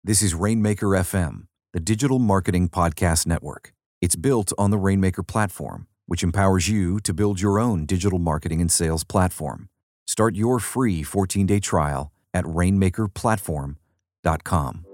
This is Rainmaker FM, the digital marketing podcast network. It's built on the Rainmaker platform, which empowers you to build your own digital marketing and sales platform. Start your free 14-day trial at rainmakerplatform.com.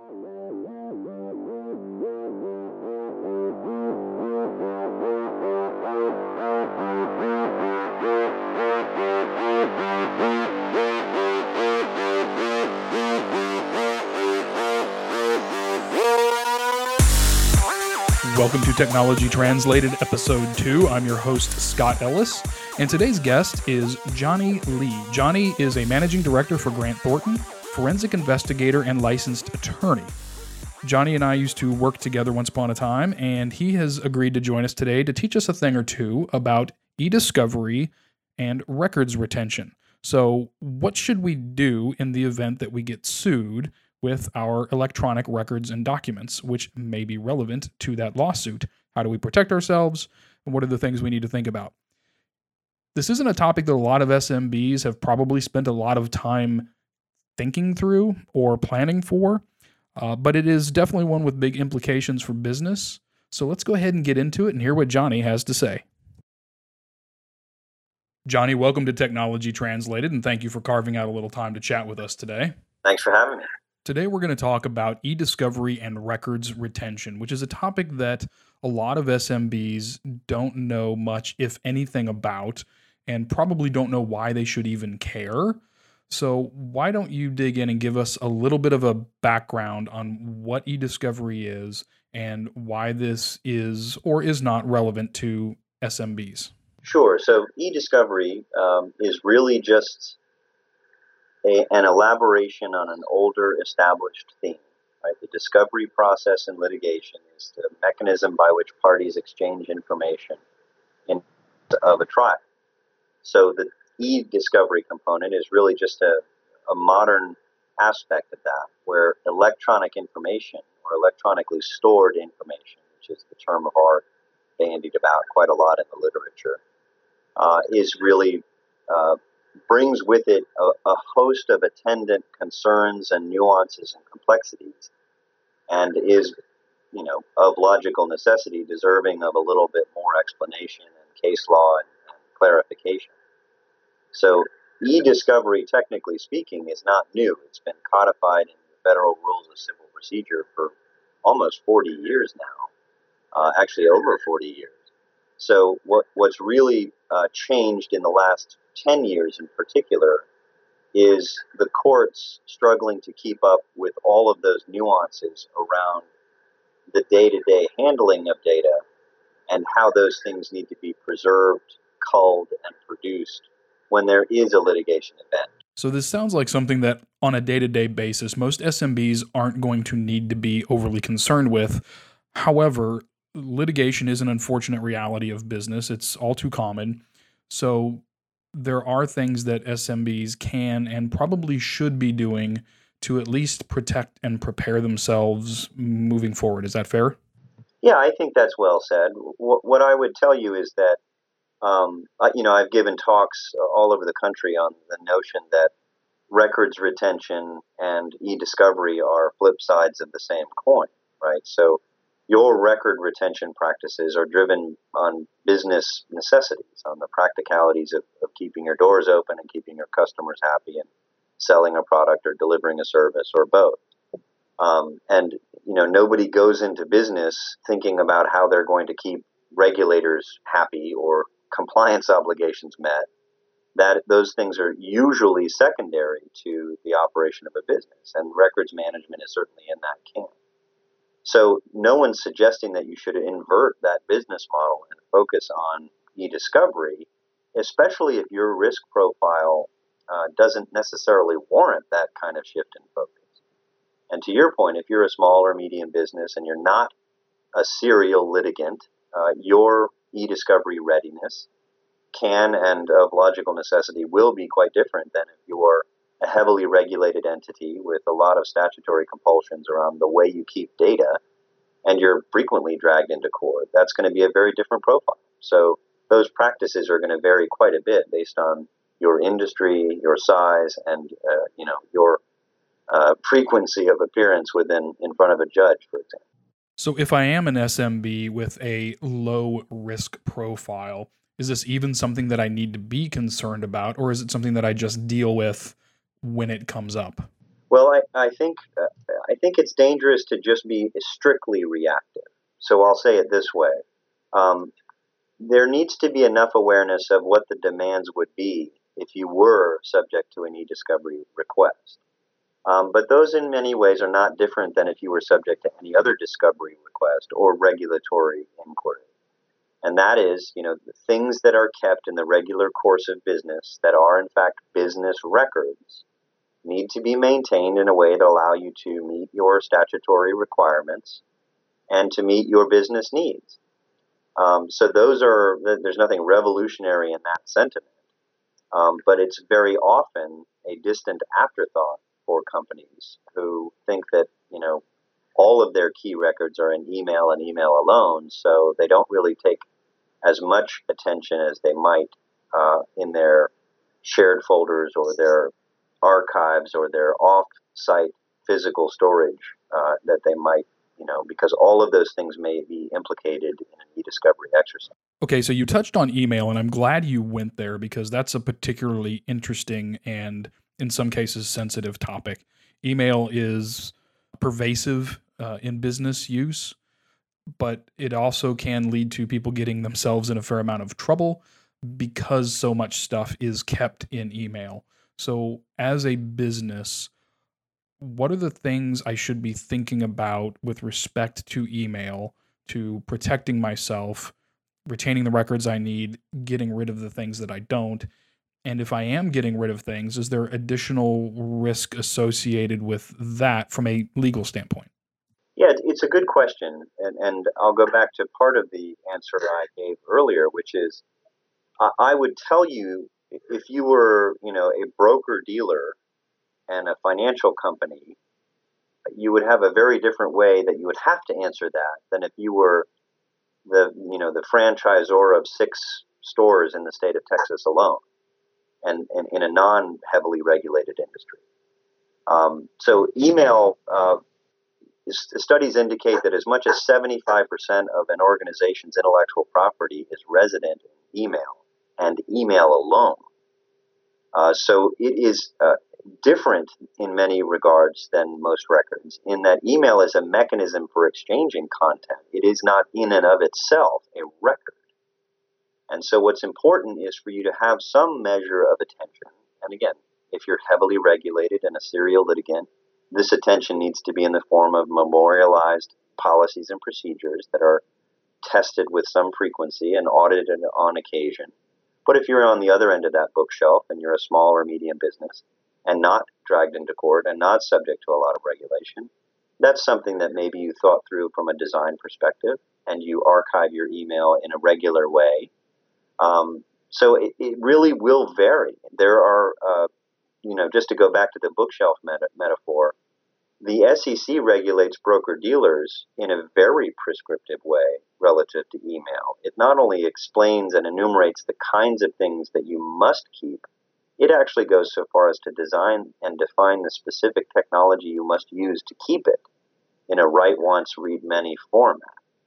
Welcome to Technology Translated, Episode 2. I'm your host, Scott Ellis, and today's guest is Johnny Lee. Johnny is a managing director for Grant Thornton, forensic investigator, and licensed attorney. Johnny and I used to work together once upon a time, and he has agreed to join us today to teach us a thing or two about e-discovery and records retention. So, what should we do in the event that we get sued with our electronic records and documents, which may be relevant to that lawsuit? How do we protect ourselves? And what are the things we need to think about? This isn't a topic that a lot of SMBs have probably spent a lot of time thinking through or planning for, but it is definitely one with big implications for business. So let's go ahead and get into it and hear what Johnny has to say. Johnny, welcome to Technology Translated, and thank you for carving out a little time to chat with us today. Thanks for having me. Today, we're going to talk about e-discovery and records retention, which is a topic that a lot of SMBs don't know much, if anything, about, and probably don't know why they should even care. So why don't you dig in and give us a little bit of a background on what e-discovery is and why this is or is not relevant to SMBs? Sure. So e-discovery is really just an elaboration on an older established theme. Right? The discovery process in litigation is the mechanism by which parties exchange information of a trial. So the e-discovery component is really just a modern aspect of that, where electronic information or electronically stored information, which is the term of art bandied about quite a lot in the literature, is really brings with it a host of attendant concerns and nuances and complexities, and is, of logical necessity, deserving of a little bit more explanation and case law and clarification. So e-discovery, technically speaking, is not new. It's been codified in the Federal Rules of Civil Procedure for almost 40 years now, actually over 40 years. So what's really changed in the last 10 years in particular is the courts struggling to keep up with all of those nuances around the day-to-day handling of data and how those things need to be preserved, culled, and produced when there is a litigation event. So this sounds like something that on a day-to-day basis, most SMBs aren't going to need to be overly concerned with. However, litigation is an unfortunate reality of business. It's all too common. So there are things that SMBs can and probably should be doing to at least protect and prepare themselves moving forward. Is that fair? Yeah, I think that's well said. What I would tell you is that, I've given talks all over the country on the notion that records retention and e-discovery are flip sides of the same coin, right? So your record retention practices are driven on business necessities, on the practicalities of keeping your doors open and keeping your customers happy and selling a product or delivering a service or both. Nobody goes into business thinking about how they're going to keep regulators happy or compliance obligations met. That those things are usually secondary to the operation of a business, and records management is certainly in that camp. So no one's suggesting that you should invert that business model and focus on e-discovery, especially if your risk profile doesn't necessarily warrant that kind of shift in focus. And to your point, if you're a small or medium business and you're not a serial litigant, your e-discovery readiness can and of logical necessity will be quite different than if you are a heavily regulated entity with a lot of statutory compulsions around the way you keep data, and you're frequently dragged into court. That's going to be a very different profile. So those practices are going to vary quite a bit based on your industry, your size, and your frequency of appearance in front of a judge, for example. So if I am an SMB with a low risk profile, is this even something that I need to be concerned about, or is it something that I just deal with when it comes up? Well, I think it's dangerous to just be strictly reactive. So I'll say it this way. There needs to be enough awareness of what the demands would be if you were subject to an e-discovery request. But those in many ways are not different than if you were subject to any other discovery request or regulatory inquiry. And that is, the things that are kept in the regular course of business that are in fact business records need to be maintained in a way that allow you to meet your statutory requirements and to meet your business needs. So there's nothing revolutionary in that sentiment, but it's very often a distant afterthought for companies who think that, all of their key records are in email and email alone, so they don't really take as much attention as they might in their shared folders or their archives or their off-site physical storage that they might, because all of those things may be implicated in an e-discovery exercise. Okay, so you touched on email, and I'm glad you went there because that's a particularly interesting and, in some cases, sensitive topic. Email is pervasive in business use, but it also can lead to people getting themselves in a fair amount of trouble because so much stuff is kept in email. So as a business, what are the things I should be thinking about with respect to email, to protecting myself, retaining the records I need, getting rid of the things that I don't? And if I am getting rid of things, is there additional risk associated with that from a legal standpoint? Yeah, it's a good question. And I'll go back to part of the answer I gave earlier, which is I would tell you if you were, a broker-dealer and a financial company, you would have a very different way that you would have to answer that than if you were the franchisor of 6 stores in the state of Texas alone and in a non-heavily regulated industry. So email, studies indicate that as much as 75% of an organization's intellectual property is resident in email and email alone. So it is different in many regards than most records in that email is a mechanism for exchanging content. It is not in and of itself a record. And so what's important is for you to have some measure of attention. And again, if you're heavily regulated and a serial litigant, this attention needs to be in the form of memorialized policies and procedures that are tested with some frequency and audited on occasion. But if you're on the other end of that bookshelf and you're a small or medium business and not dragged into court and not subject to a lot of regulation, that's something that maybe you thought through from a design perspective and you archive your email in a regular way. So it really will vary. There are, just to go back to the bookshelf metaphor, the SEC regulates broker-dealers in a very prescriptive way relative to email. It not only explains and enumerates the kinds of things that you must keep, it actually goes so far as to design and define the specific technology you must use to keep it in a write once, read many format.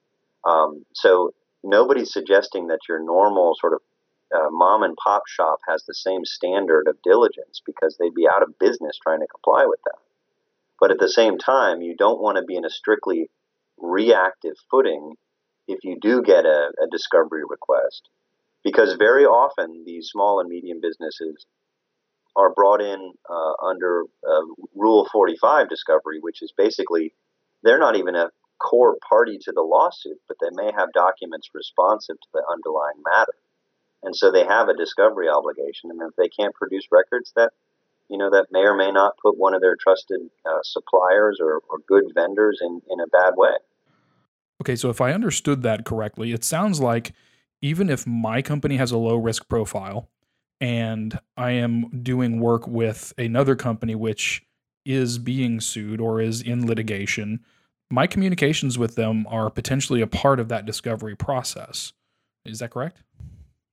So nobody's suggesting that your normal sort of mom and pop shop has the same standard of diligence because they'd be out of business trying to comply with that. But at the same time, you don't want to be in a strictly reactive footing if you do get a discovery request, because very often these small and medium businesses are brought in under Rule 45 discovery, which is basically they're not even a core party to the lawsuit, but they may have documents responsive to the underlying matter. And so they have a discovery obligation. And if they can't produce records that may or may not put one of their trusted suppliers or good vendors in a bad way. Okay, so if I understood that correctly, it sounds like even if my company has a low risk profile and I am doing work with another company which is being sued or is in litigation, my communications with them are potentially a part of that discovery process. Is that correct?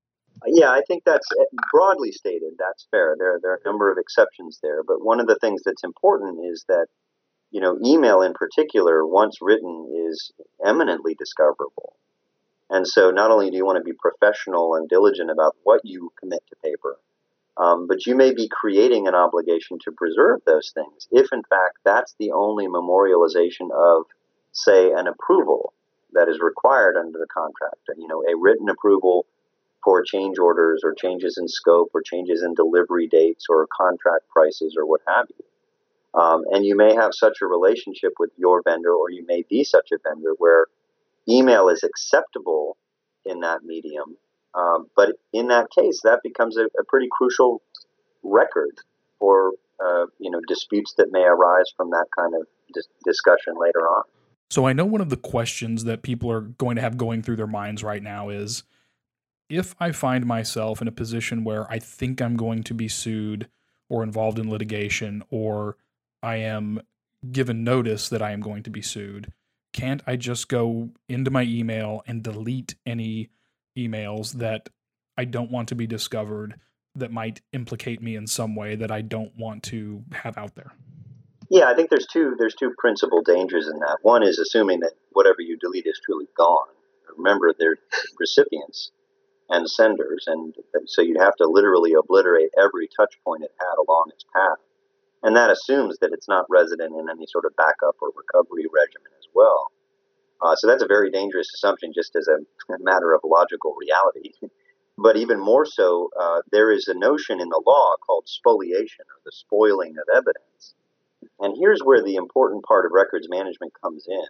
Yeah, I think that's broadly stated. That's fair. There are a number of exceptions there, but one of the things that's important is that email in particular, once written, is eminently discoverable. And so, not only do you want to be professional and diligent about what you commit to paper, but you may be creating an obligation to preserve those things if, in fact, that's the only memorialization of, say, an approval that is required under the contract. A written approval for change orders or changes in scope or changes in delivery dates or contract prices or what have you. And you may have such a relationship with your vendor, or you may be such a vendor where email is acceptable in that medium. But in that case, that becomes a pretty crucial record for disputes that may arise from that kind of discussion later on. So I know one of the questions that people are going to have going through their minds right now is, if I find myself in a position where I think I'm going to be sued or involved in litigation, or I am given notice that I am going to be sued, can't I just go into my email and delete any emails that I don't want to be discovered, that might implicate me in some way that I don't want to have out there? Yeah, I think there's two principal dangers in that. One is assuming that whatever you delete is truly gone. Remember, they're recipients and senders, and so you'd have to literally obliterate every touch point it had along its path. And that assumes that it's not resident in any sort of backup or recovery regimen as well. So that's a very dangerous assumption just as a matter of logical reality. But even more so, there is a notion in the law called spoliation, or the spoiling of evidence. And here's where the important part of records management comes in.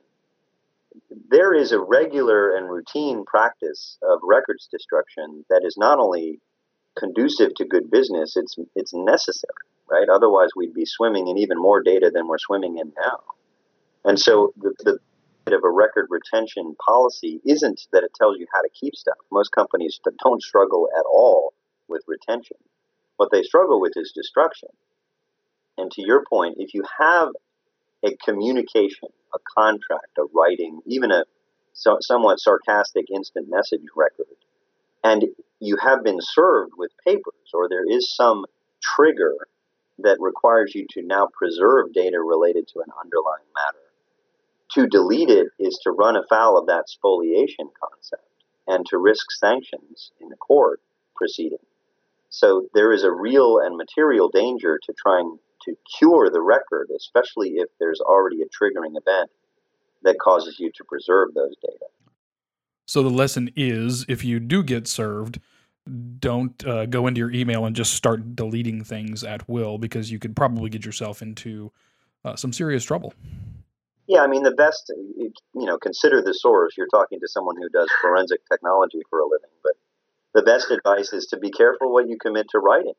There is a regular and routine practice of records destruction that is not only conducive to good business, it's necessary, right? Otherwise, we'd be swimming in even more data than we're swimming in now. And so the bit of a record retention policy isn't that it tells you how to keep stuff. Most companies don't struggle at all with retention. What they struggle with is destruction. And to your point, if you have a communication, a contract, a writing, even a somewhat sarcastic instant message record, and you have been served with papers, or there is some trigger that requires you to now preserve data related to an underlying matter, to delete it is to run afoul of that spoliation concept and to risk sanctions in the court proceeding. So there is a real and material danger to trying to cure the record, especially if there's already a triggering event that causes you to preserve those data. So the lesson is, if you do get served, don't go into your email and just start deleting things at will, because you could probably get yourself into some serious trouble. Yeah, I mean, the best, consider the source. You're talking to someone who does forensic technology for a living, but the best advice is to be careful what you commit to writing.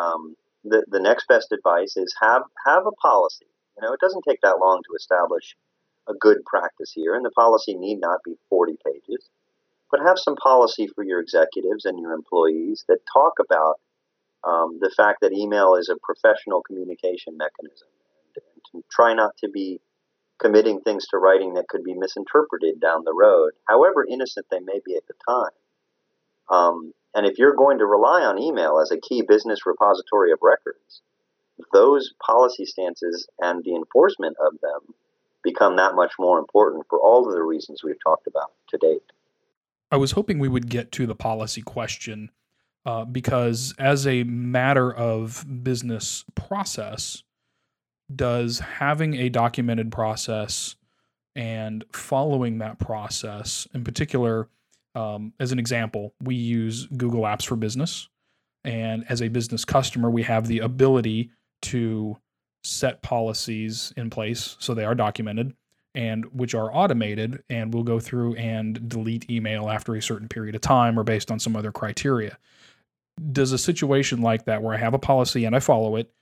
The next best advice is have a policy. It doesn't take that long to establish a good practice here, and the policy need not be 40 pages, but have some policy for your executives and your employees that talk about the fact that email is a professional communication mechanism, and to try not to be committing things to writing that could be misinterpreted down the road, however innocent they may be at the time. And if you're going to rely on email as a key business repository of records, those policy stances and the enforcement of them become that much more important for all of the reasons we've talked about to date. I was hoping we would get to the policy question because as a matter of business process, does having a documented process and following that process, in particular, as an example, we use Google Apps for Business, and as a business customer, we have the ability to set policies in place so they are documented and which are automated, and we'll go through and delete email after a certain period of time or based on some other criteria. Does a situation like that, where I have a policy and I follow it,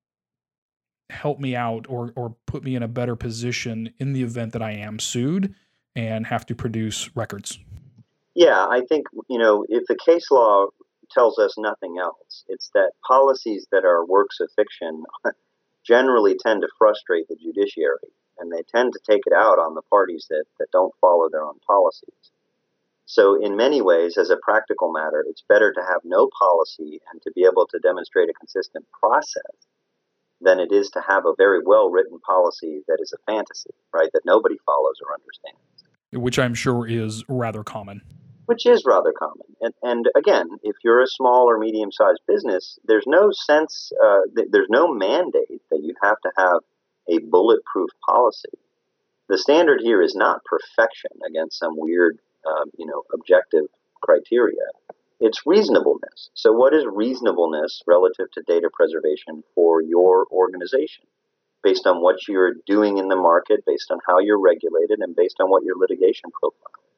help me out or put me in a better position in the event that I am sued and have to produce records? Yeah, I think, if the case law tells us nothing else, it's that policies that are works of fiction generally tend to frustrate the judiciary, and they tend to take it out on the parties that don't follow their own policies. So in many ways, as a practical matter, it's better to have no policy and to be able to demonstrate a consistent process than it is to have a very well-written policy that is a fantasy, right, that nobody follows or understands. Which I'm sure is rather common. Which is rather common. And again, if you're a small or medium-sized business, there's no sense, there's no mandate that you have to have a bulletproof policy. The standard here is not perfection against some weird, objective criteria. It's reasonableness. So what is reasonableness relative to data preservation for your organization? Based on what you're doing in the market, based on how you're regulated, and based on what your litigation profile is.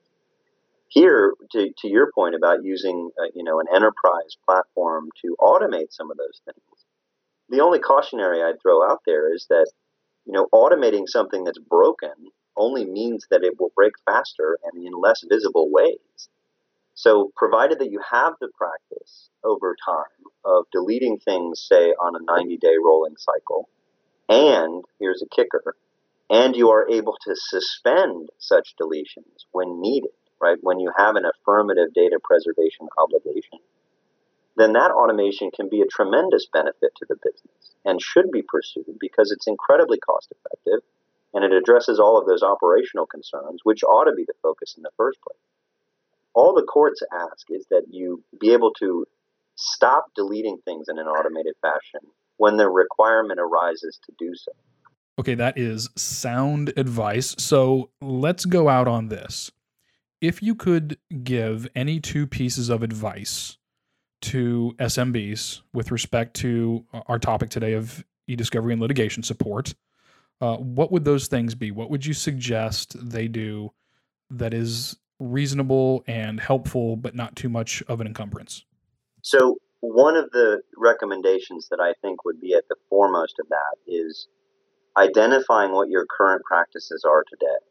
Here, to your point about using an enterprise platform to automate some of those things, the only cautionary I'd throw out there is that automating something that's broken only means that it will break faster and in less visible ways. So provided that you have the practice over time of deleting things, say, on a 90-day rolling cycle, and here's a kicker, and you are able to suspend such deletions when needed, right, when you have an affirmative data preservation obligation, then that automation can be a tremendous benefit to the business and should be pursued because it's incredibly cost effective and it addresses all of those operational concerns, which ought to be the focus in the first place. All the courts ask is that you be able to stop deleting things in an automated fashion when the requirement arises to do so. Okay, that is sound advice. So let's go out on this. If you could give any two pieces of advice to SMBs with respect to our topic today of e-discovery and litigation support, what would those things be? What would you suggest they do that is reasonable and helpful, but not too much of an encumbrance? So one of the recommendations that I think would be at the foremost of that is identifying what your current practices are today.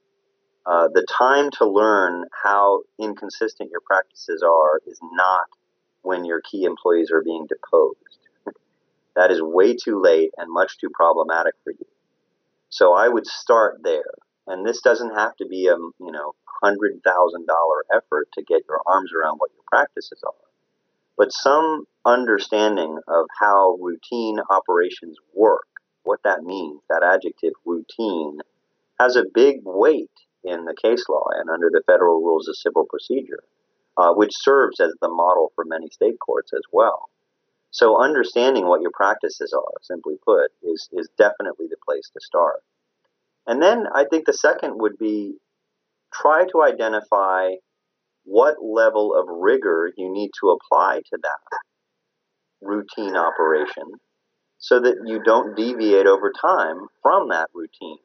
The time to learn how inconsistent your practices are is not when your key employees are being deposed. That is way too late and much too problematic for you. So I would start there. And this doesn't have to be a $100,000 effort to get your arms around what your practices are. But some understanding of how routine operations work, what that means, that adjective routine, has a big weight in the case law and under the federal rules of civil procedure, which serves as the model for many state courts as well. So understanding what your practices are, simply put, is definitely the place to start. And then I think the second would be try to identify what level of rigor you need to apply to that routine operation so that you don't deviate over time from that routine.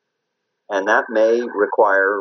And that may require,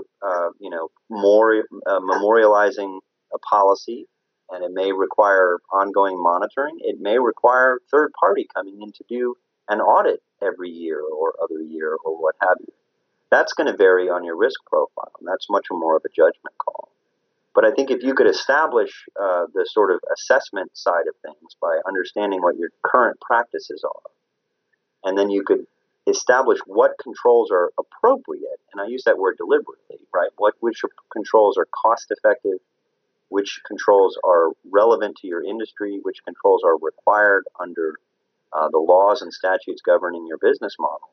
more memorializing a policy, and it may require ongoing monitoring. It may require third party coming in to do an audit every year or other year or what have you. That's going to vary on your risk profile, and that's much more of a judgment call. But I think if you could establish the sort of assessment side of things by understanding what your current practices are, and then you could establish what controls are appropriate, and I use that word deliberately, right? Which controls are cost effective, which controls are relevant to your industry, which controls are required under the laws and statutes governing your business model.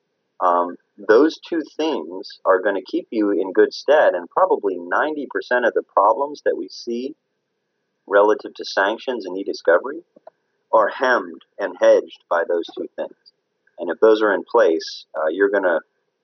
Those two things are going to keep you in good stead, and probably 90% of the problems that we see relative to sanctions and e-discovery are hemmed and hedged by those two things. And if those are in place, you're gonna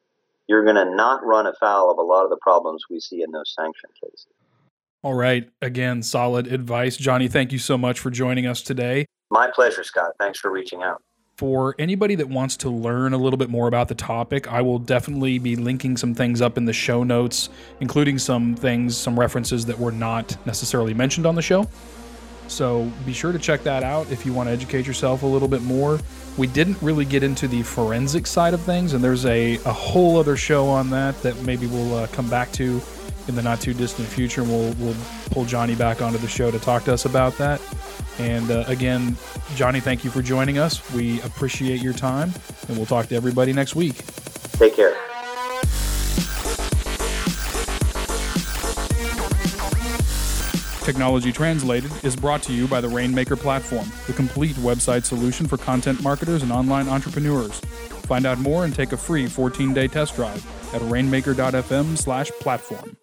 not run afoul of a lot of the problems we see in those sanction cases. All right. Again, solid advice. Johnny, thank you so much for joining us today. My pleasure, Scott. Thanks for reaching out. For anybody that wants to learn a little bit more about the topic, I will definitely be linking some things up in the show notes, including some references that were not necessarily mentioned on the show. So be sure to check that out if you want to educate yourself a little bit more. We didn't really get into the forensic side of things, and there's a whole other show on that maybe we'll come back to in the not too distant future. We'll pull Johnny back onto the show to talk to us about that. And again, Johnny, thank you for joining us. We appreciate your time, and we'll talk to everybody next week. Take care. Technology Translated is brought to you by the Rainmaker platform, the complete website solution for content marketers and online entrepreneurs. Find out more and take a free 14-day test drive at rainmaker.fm/platform.